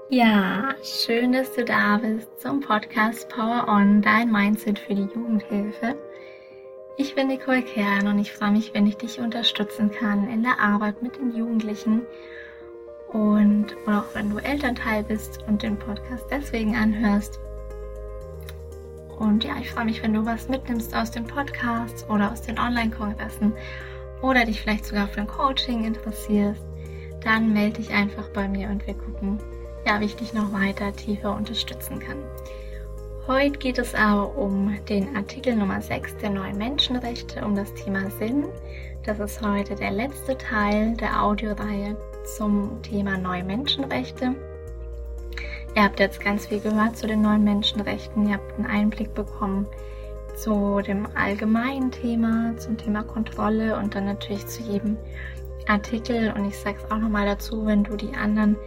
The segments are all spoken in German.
Ja, schön, dass du da bist zum Podcast Power On, dein Mindset für die Jugendhilfe. Ich bin Nicole Kern und ich freue mich, wenn ich dich unterstützen kann in der Arbeit mit den Jugendlichen und auch wenn du Elternteil bist und den Podcast deswegen anhörst. Und ja, ich freue mich, wenn du was mitnimmst aus den Podcasts oder aus den Online-Kongressen oder dich vielleicht sogar für ein Coaching interessierst, dann melde dich einfach bei mir und wir gucken, wie ich dich noch weiter tiefer unterstützen kann. Heute geht es aber um den Artikel Nummer 6 der neuen Menschenrechte, um das Thema Sinn. Das ist heute der letzte Teil der Audioreihe zum Thema neue Menschenrechte. Ihr habt jetzt ganz viel gehört zu den neuen Menschenrechten. Ihr habt einen Einblick bekommen zu dem allgemeinen Thema, zum Thema Kontrolle und dann natürlich zu jedem Artikel. Und ich sage es auch nochmal dazu, wenn du die anderen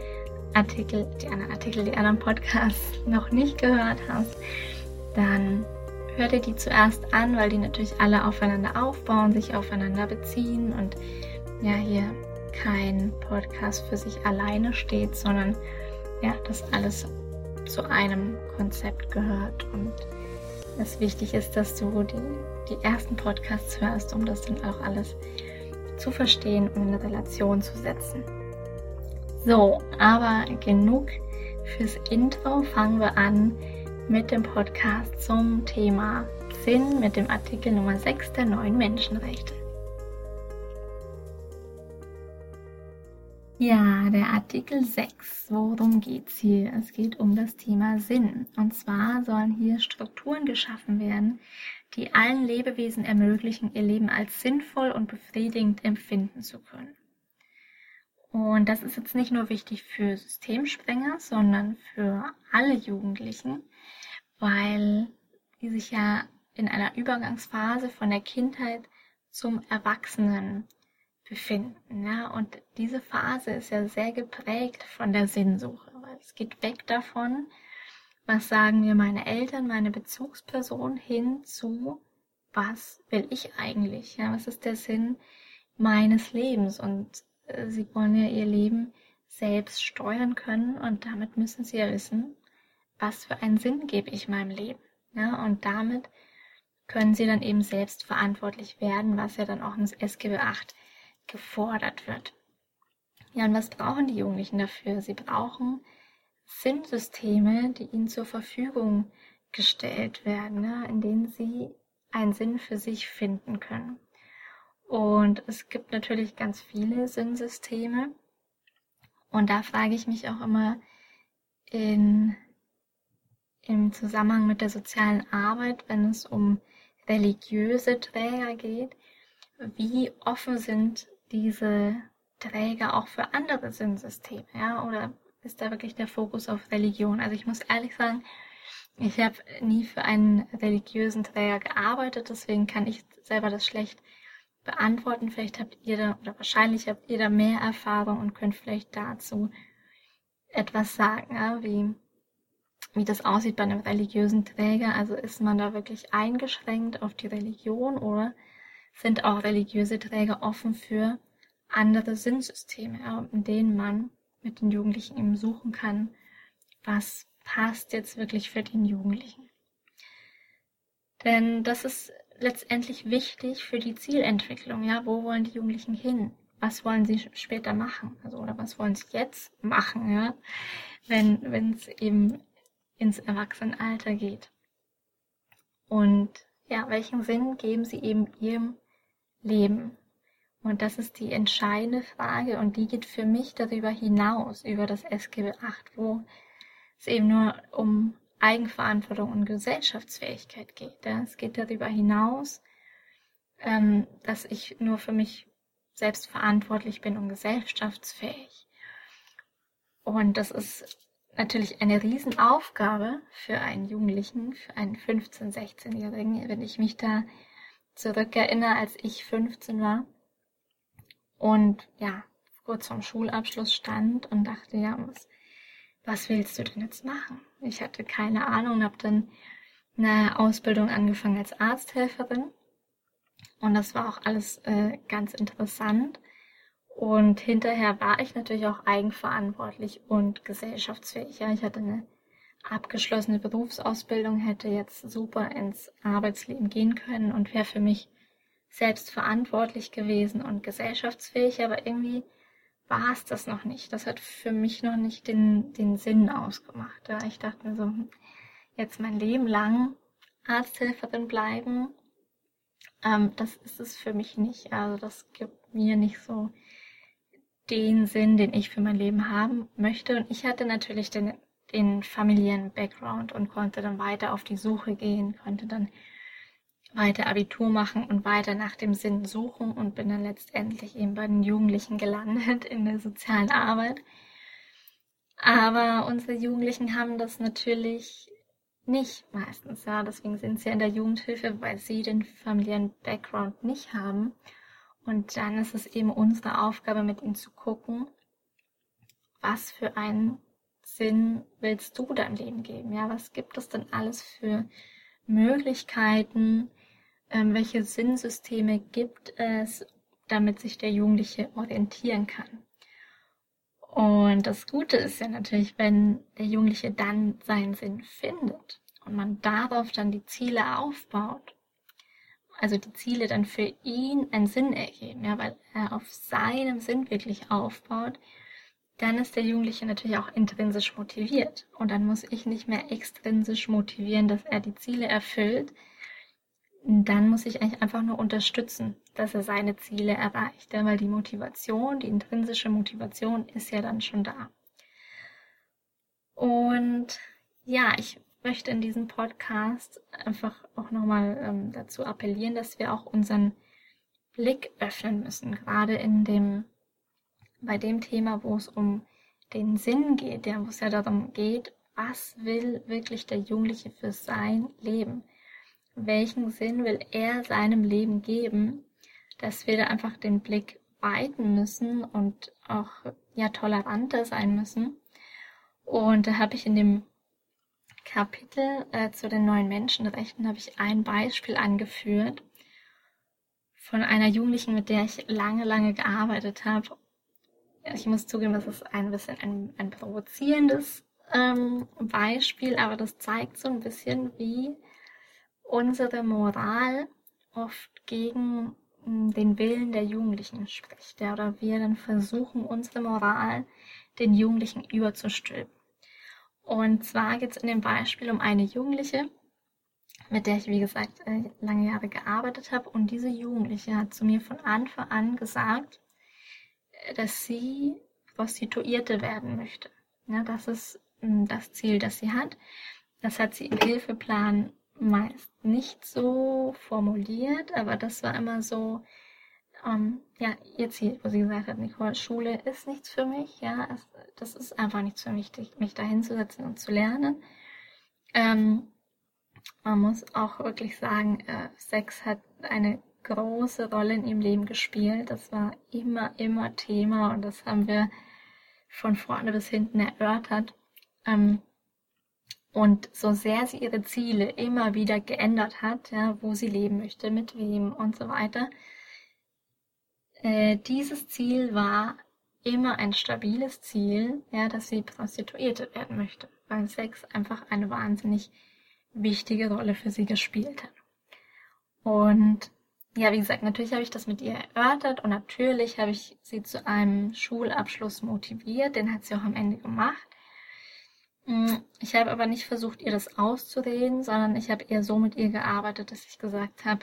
Podcasts noch nicht gehört hast, dann hör dir die zuerst an, weil die natürlich alle aufeinander aufbauen, sich aufeinander beziehen und ja, hier kein Podcast für sich alleine steht, sondern ja, das alles zu einem Konzept gehört und es wichtig ist, dass du die ersten Podcasts hörst, um das dann auch alles zu verstehen und in eine Relation zu setzen. So, aber genug fürs Intro. Fangen wir an mit dem Podcast zum Thema Sinn mit dem Artikel Nummer 6 der neuen Menschenrechte. Ja, der Artikel 6, worum geht's hier? Es geht um das Thema Sinn. Und zwar sollen hier Strukturen geschaffen werden, die allen Lebewesen ermöglichen, ihr Leben als sinnvoll und befriedigend empfinden zu können. Und das ist jetzt nicht nur wichtig für Systemsprenger, sondern für alle Jugendlichen, weil die sich ja in einer Übergangsphase von der Kindheit zum Erwachsenen befinden. Ja? Und diese Phase ist ja sehr geprägt von der Sinnsuche, weil es geht weg davon, was sagen mir meine Eltern, meine Bezugsperson, hin zu, was will ich eigentlich? Ja? Was ist der Sinn meines Lebens? Und sie wollen ja ihr Leben selbst steuern können und damit müssen sie ja wissen, was für einen Sinn gebe ich meinem Leben. Ja, und damit können sie dann eben selbst verantwortlich werden, was ja dann auch ins SGB VIII gefordert wird. Ja, und was brauchen die Jugendlichen dafür? Sie brauchen Sinnsysteme, die ihnen zur Verfügung gestellt werden, ja, in denen sie einen Sinn für sich finden können. Und es gibt natürlich ganz viele Sinnsysteme. Und da frage ich mich auch immer im Zusammenhang mit der sozialen Arbeit, wenn es um religiöse Träger geht, wie offen sind diese Träger auch für andere Sinnsysteme, ja? Oder ist da wirklich der Fokus auf Religion? Also ich muss ehrlich sagen, ich habe nie für einen religiösen Träger gearbeitet, deswegen kann ich selber das schlecht beantworten. Vielleicht wahrscheinlich habt ihr da mehr Erfahrung und könnt vielleicht dazu etwas sagen, ja, wie das aussieht bei einem religiösen Träger. Also ist man da wirklich eingeschränkt auf die Religion oder sind auch religiöse Träger offen für andere Sinnsysteme, ja, in denen man mit den Jugendlichen eben suchen kann, was passt jetzt wirklich für den Jugendlichen. Denn das ist letztendlich wichtig für die Zielentwicklung. Ja, wo wollen die Jugendlichen hin? Was wollen sie später machen? Also, oder was wollen sie jetzt machen, ja, wenn es eben ins Erwachsenenalter geht? Und ja, welchen Sinn geben sie eben ihrem Leben? Und das ist die entscheidende Frage und die geht für mich darüber hinaus, über das SGB VIII, wo es eben nur um Eigenverantwortung und Gesellschaftsfähigkeit geht. Ja? Es geht darüber hinaus, dass ich nur für mich selbst verantwortlich bin und gesellschaftsfähig. Und das ist natürlich eine Riesenaufgabe für einen Jugendlichen, für einen 15-, 16-Jährigen, wenn ich mich da zurückerinnere, als ich 15 war und ja, kurz vorm Schulabschluss stand und dachte, ja, was willst du denn jetzt machen? Ich hatte keine Ahnung und habe dann eine Ausbildung angefangen als Arzthelferin und das war auch alles ganz interessant Und hinterher war ich natürlich auch eigenverantwortlich und gesellschaftsfähig. Ja, ich hatte eine abgeschlossene Berufsausbildung, hätte jetzt super ins Arbeitsleben gehen können und wäre für mich selbst verantwortlich gewesen und gesellschaftsfähig, aber irgendwie war es das noch nicht. Das hat für mich noch nicht den Sinn ausgemacht. Ja, ich dachte mir so, jetzt mein Leben lang Arzthelferin bleiben, das ist es für mich nicht. Also das gibt mir nicht so den Sinn, den ich für mein Leben haben möchte. Und ich hatte natürlich den familiären Background und konnte dann weiter auf die Suche gehen, konnte dann weiter Abitur machen und weiter nach dem Sinn suchen und bin dann letztendlich eben bei den Jugendlichen gelandet in der sozialen Arbeit. Aber unsere Jugendlichen haben das natürlich nicht meistens, ja. Deswegen sind sie ja in der Jugendhilfe, weil sie den familiären Background nicht haben. Und dann ist es eben unsere Aufgabe, mit ihnen zu gucken, was für einen Sinn willst du deinem Leben geben? Ja, was gibt es denn alles für Möglichkeiten? Welche Sinnsysteme gibt es, damit sich der Jugendliche orientieren kann? Und das Gute ist ja natürlich, wenn der Jugendliche dann seinen Sinn findet und man darauf dann die Ziele aufbaut, also die Ziele dann für ihn einen Sinn ergeben, ja, weil er auf seinem Sinn wirklich aufbaut, dann ist der Jugendliche natürlich auch intrinsisch motiviert. Und dann muss ich nicht mehr extrinsisch motivieren, dass er die Ziele erfüllt. Dann muss ich eigentlich einfach nur unterstützen, dass er seine Ziele erreicht. Ja, weil die Motivation, die intrinsische Motivation ist ja dann schon da. Und ja, ich möchte in diesem Podcast einfach auch nochmal dazu appellieren, dass wir auch unseren Blick öffnen müssen, gerade bei dem Thema, wo es um den Sinn geht, ja, wo es ja darum geht, was will wirklich der Jugendliche für sein Leben? Welchen Sinn will er seinem Leben geben? Dass wir da einfach den Blick weiten müssen und auch ja toleranter sein müssen. Und da habe ich in dem Kapitel zu den neuen Menschenrechten habe ich ein Beispiel angeführt von einer Jugendlichen, mit der ich lange gearbeitet habe. Ich muss zugeben, das ist ein bisschen ein provozierendes Beispiel, aber das zeigt so ein bisschen, wie unsere Moral oft gegen den Willen der Jugendlichen spricht. Ja, oder wir dann versuchen, unsere Moral den Jugendlichen überzustülpen. Und zwar geht es in dem Beispiel um eine Jugendliche, mit der ich, wie gesagt, lange Jahre gearbeitet habe. Und diese Jugendliche hat zu mir von Anfang an gesagt, dass sie Prostituierte werden möchte. Ja, das ist das Ziel, das sie hat. Das hat sie im Hilfeplan meist nicht so formuliert, aber das war immer so, ja, ihr Ziel, wo sie gesagt hat, Nicole, Schule ist nichts für mich, ja, das ist einfach nichts für mich, mich da hinzusetzen und zu lernen. Man muss auch wirklich sagen, Sex hat eine große Rolle in ihrem Leben gespielt. Das war immer Thema und das haben wir von vorne bis hinten erörtert. Und so sehr sie ihre Ziele immer wieder geändert hat, ja, wo sie leben möchte, mit wem und so weiter, dieses Ziel war immer ein stabiles Ziel, ja, dass sie Prostituierte werden möchte, weil Sex einfach eine wahnsinnig wichtige Rolle für sie gespielt hat. Und ja, wie gesagt, natürlich habe ich das mit ihr erörtert und natürlich habe ich sie zu einem Schulabschluss motiviert, den hat sie auch am Ende gemacht. Ich habe aber nicht versucht, ihr das auszureden, sondern ich habe eher so mit ihr gearbeitet, dass ich gesagt habe,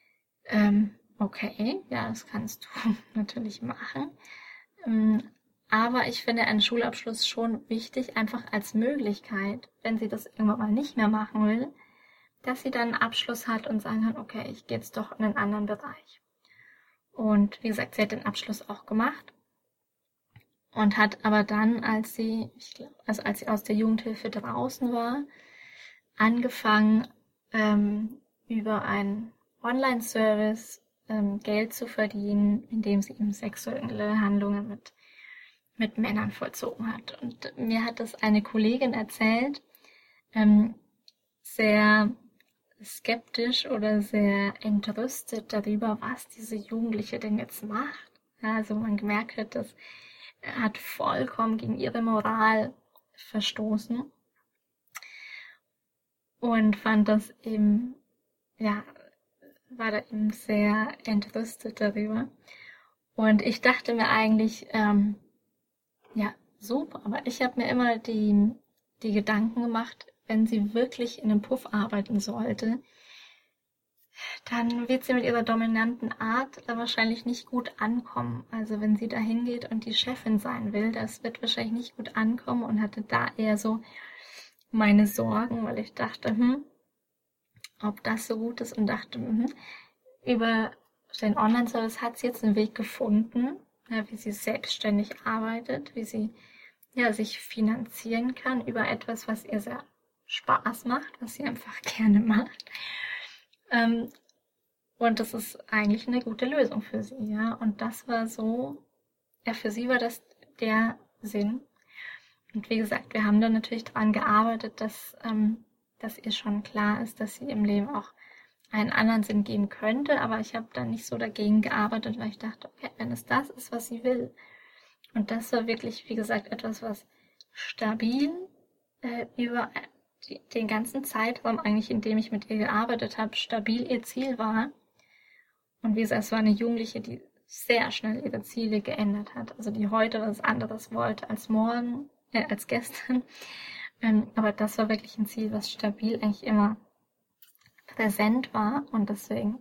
okay, ja, das kannst du natürlich machen. Aber ich finde einen Schulabschluss schon wichtig, einfach als Möglichkeit, wenn sie das irgendwann mal nicht mehr machen will, dass sie dann einen Abschluss hat und sagen kann, okay, ich gehe jetzt doch in einen anderen Bereich. Und wie gesagt, sie hat den Abschluss auch gemacht und hat aber dann, als sie aus der Jugendhilfe draußen war, angefangen, über einen Online-Service Geld zu verdienen, indem sie eben sexuelle Handlungen mit Männern vollzogen hat. Und mir hat das eine Kollegin erzählt, sehr skeptisch oder sehr entrüstet darüber, was diese Jugendliche denn jetzt macht. Ja, also man gemerkt hat, dass er hat vollkommen gegen ihre Moral verstoßen und fand das eben, ja, war da eben sehr entrüstet darüber. Und ich dachte mir eigentlich, ja, super, aber ich habe mir immer die Gedanken gemacht, wenn sie wirklich in einem Puff arbeiten sollte, dann wird sie mit ihrer dominanten Art da wahrscheinlich nicht gut ankommen. Also wenn sie da hingeht und die Chefin sein will, das wird wahrscheinlich nicht gut ankommen und hatte da eher so meine Sorgen, weil ich dachte, ob das so gut ist und dachte, über den Online-Service hat sie jetzt einen Weg gefunden, ja, wie sie selbstständig arbeitet, wie sie ja, sich finanzieren kann über etwas, was ihr sehr Spaß macht, was sie einfach gerne macht. Und das ist eigentlich eine gute Lösung für sie, ja. Und das war so, ja, für sie war das der Sinn. Und wie gesagt, wir haben dann natürlich daran gearbeitet, dass ihr schon klar ist, dass sie im Leben auch einen anderen Sinn geben könnte, aber ich habe dann nicht so dagegen gearbeitet, weil ich dachte, okay, wenn es das ist, was sie will, und das war wirklich, wie gesagt, etwas, was stabil über den ganzen Zeitraum eigentlich, in dem ich mit ihr gearbeitet habe, stabil ihr Ziel war. Und wie gesagt, es war eine Jugendliche, die sehr schnell ihre Ziele geändert hat, also die heute was anderes wollte als morgen, als gestern. Aber das war wirklich ein Ziel, was stabil eigentlich immer präsent war und deswegen,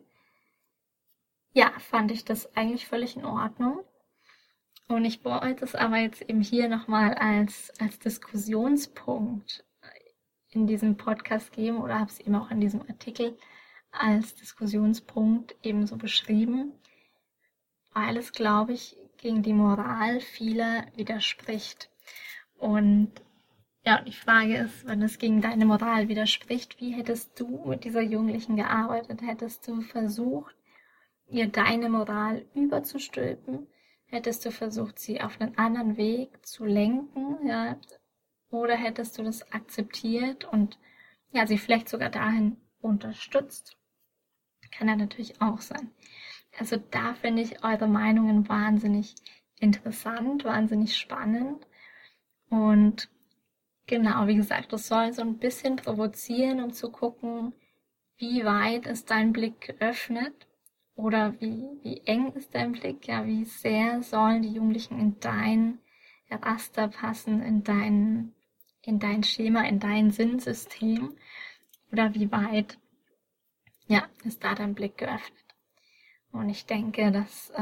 ja, fand ich das eigentlich völlig in Ordnung. Und ich wollte es aber jetzt eben hier nochmal als Diskussionspunkt in diesem Podcast geben oder habe es eben auch in diesem Artikel als Diskussionspunkt eben so beschrieben, weil es, glaube ich, gegen die Moral vieler widerspricht. Und ja, die Frage ist, wenn es gegen deine Moral widerspricht, wie hättest du mit dieser Jugendlichen gearbeitet? Hättest du versucht, ihr deine Moral überzustülpen? Hättest du versucht, sie auf einen anderen Weg zu lenken, ja? Oder hättest du das akzeptiert und ja, sie vielleicht sogar dahin unterstützt? Kann ja natürlich auch sein. Also da finde ich eure Meinungen wahnsinnig interessant, wahnsinnig spannend. Und genau, wie gesagt, das soll so ein bisschen provozieren, um zu gucken, wie weit ist dein Blick geöffnet oder wie eng ist dein Blick, ja, wie sehr sollen die Jugendlichen in dein Raster passen, in dein Schema, in dein Sinnsystem oder wie weit, ja, ist da dein Blick geöffnet. Und ich denke, dass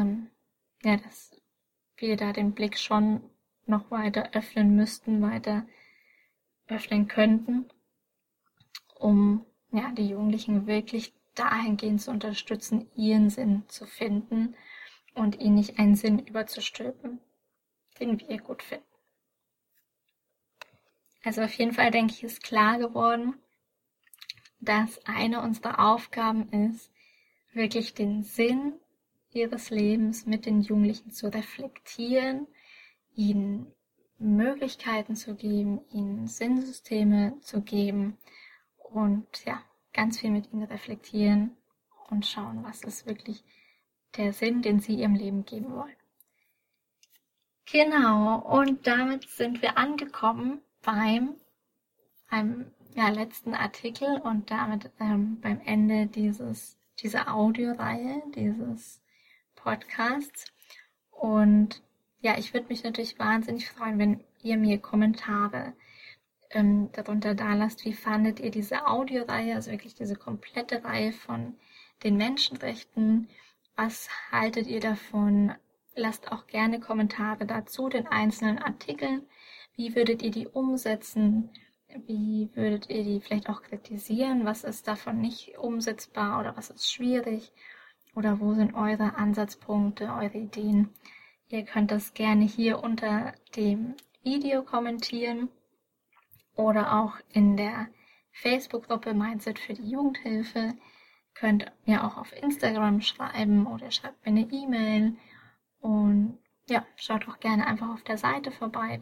wir da den Blick schon noch weiter öffnen müssten, weiter öffnen könnten, um ja, die Jugendlichen wirklich dahingehend zu unterstützen, ihren Sinn zu finden und ihnen nicht einen Sinn überzustülpen, den wir gut finden. Also auf jeden Fall, denke ich, ist klar geworden, dass eine unserer Aufgaben ist, wirklich den Sinn ihres Lebens mit den Jugendlichen zu reflektieren, ihnen Möglichkeiten zu geben, ihnen Sinnsysteme zu geben und ja, ganz viel mit ihnen reflektieren und schauen, was ist wirklich der Sinn, den sie ihrem Leben geben wollen. Genau, und damit sind wir angekommen beim letzten Artikel und damit beim Ende dieser Audioreihe, dieses Podcasts. Und ja, ich würde mich natürlich wahnsinnig freuen, wenn ihr mir Kommentare darunter da lasst. Wie fandet ihr diese Audioreihe, also wirklich diese komplette Reihe von den Menschenrechten? Was haltet ihr davon? Lasst auch gerne Kommentare dazu, den einzelnen Artikeln. Wie würdet ihr die umsetzen? Wie würdet ihr die vielleicht auch kritisieren? Was ist davon nicht umsetzbar oder was ist schwierig? Oder wo sind eure Ansatzpunkte, eure Ideen? Ihr könnt das gerne hier unter dem Video kommentieren oder auch in der Facebook-Gruppe Mindset für die Jugendhilfe. Könnt ihr auch auf Instagram schreiben oder schreibt mir eine E-Mail. Und ja, schaut auch gerne einfach auf der Seite vorbei,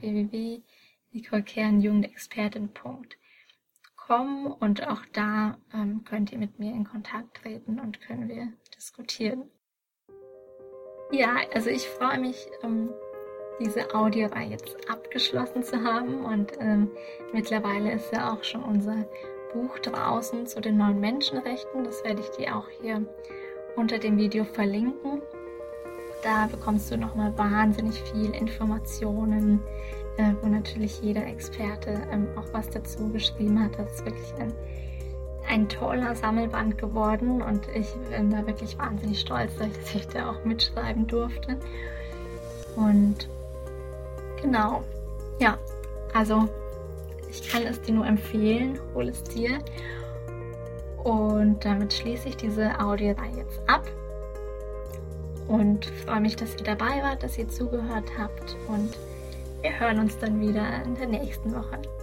www.nicolekern-jugendexpertin.com, und auch da könnt ihr mit mir in Kontakt treten und können wir diskutieren. Ja, also ich freue mich, diese Audioreihe jetzt abgeschlossen zu haben und mittlerweile ist ja auch schon unser Buch draußen zu den 9 Menschenrechten. Das werde ich dir auch hier unter dem Video verlinken. Da bekommst du nochmal wahnsinnig viel Informationen, wo natürlich jeder Experte auch was dazu geschrieben hat. Das ist wirklich ein toller Sammelband geworden und ich bin da wirklich wahnsinnig stolz, dass ich da auch mitschreiben durfte. Und genau, ja, also ich kann es dir nur empfehlen, hol es dir. Und damit schließe ich diese Audioreihe jetzt ab und freue mich, dass ihr dabei wart, dass ihr zugehört habt und wir hören uns dann wieder in der nächsten Woche.